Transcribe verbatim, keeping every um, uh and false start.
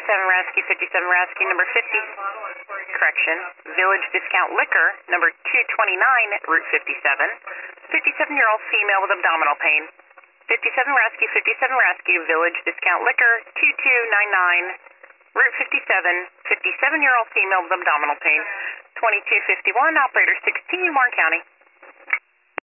fifty-seven Rescue, fifty-seven Rescue, number fifty. Correction. Village Discount Liquor, number two twenty-nine, Route fifty-seven. fifty-seven-year-old female with abdominal pain. fifty-seven Rescue, fifty-seven Rescue, Village Discount Liquor, two two nine nine, Route fifty-seven. fifty-seven-year-old female with abdominal pain. twenty-two fifty-one, operator sixteen, Warren County.